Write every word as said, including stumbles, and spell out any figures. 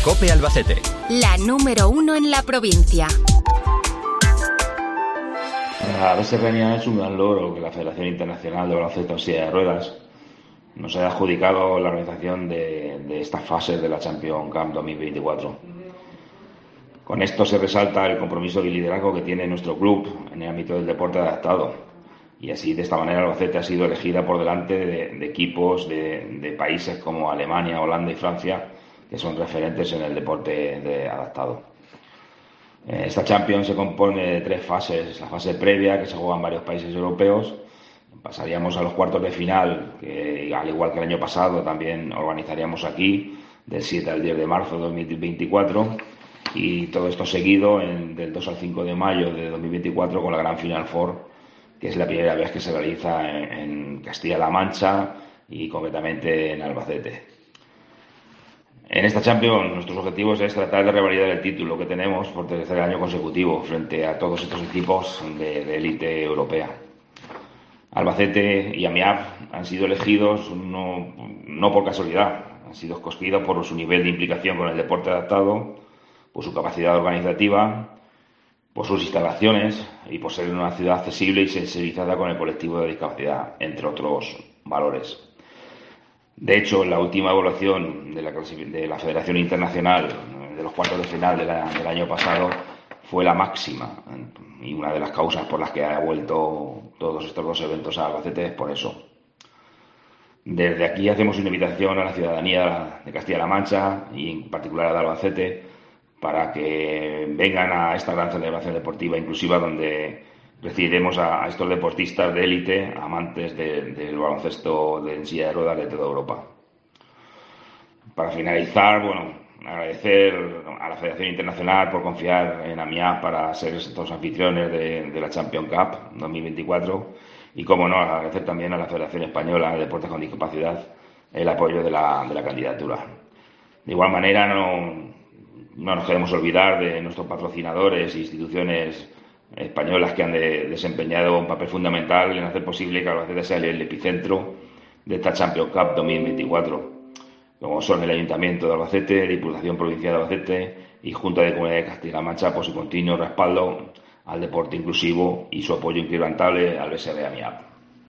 COPE Albacete. La número uno en la provincia. La B S R N A es un gran logro que la Federación Internacional de Baloncesto en Silla de Ruedas nos haya adjudicado la organización de, de estas fases de la Champions Cup dos mil veinticuatro. Con esto se resalta el compromiso y liderazgo que tiene nuestro club en el ámbito del deporte adaptado. Y así, de esta manera, Albacete ha sido elegida por delante de, de equipos de, de países como Alemania, Holanda y Francia, que son referentes en el deporte de adaptado. Esta Champions se compone de tres fases. La fase previa, que se juega en varios países europeos. Pasaríamos a los cuartos de final, que al igual que el año pasado también organizaríamos aquí, del siete al diez de marzo de dos mil veinticuatro. Y todo esto seguido en, del dos al cinco de mayo de dos mil veinticuatro con la gran Final Four, que es la primera vez que se realiza en, en Castilla-La Mancha y concretamente en Albacete. En esta Champions nuestros objetivos es tratar de revalidar el título que tenemos por tercer año consecutivo frente a todos estos equipos de élite europea. Albacete y AMIAP han sido elegidos no, no por casualidad, han sido escogidos por su nivel de implicación con el deporte adaptado, por su capacidad organizativa, por sus instalaciones y por ser una ciudad accesible y sensibilizada con el colectivo de discapacidad, entre otros valores. De hecho, en la última evaluación de la, de la Federación Internacional de los cuartos de final de la, del año pasado fue la máxima, y una de las causas por las que ha vuelto todos estos dos eventos a Albacete es por eso. Desde aquí hacemos una invitación a la ciudadanía de Castilla-La Mancha y en particular a Albacete para que vengan a esta gran celebración deportiva inclusiva donde recibiremos a, a estos deportistas de élite, amantes de, del baloncesto de en silla de ruedas de toda Europa. Para finalizar, bueno, agradecer a la Federación Internacional por confiar en AMIAP para ser estos anfitriones de, de la Champions Cup dos mil veinticuatro y, como no, agradecer también a la Federación Española de Deportes con Discapacidad el apoyo de la, de la candidatura. De igual manera, no, no nos queremos olvidar de nuestros patrocinadores e instituciones españolas que han de, desempeñado un papel fundamental en hacer posible que Albacete sea el epicentro de esta Champions Cup dos mil veinticuatro, como son el Ayuntamiento de Albacete, Diputación Provincial de Albacete y Junta de Comunidad de Castilla-La Mancha por su continuo respaldo al deporte inclusivo y su apoyo inquebrantable al B S R AMIAP.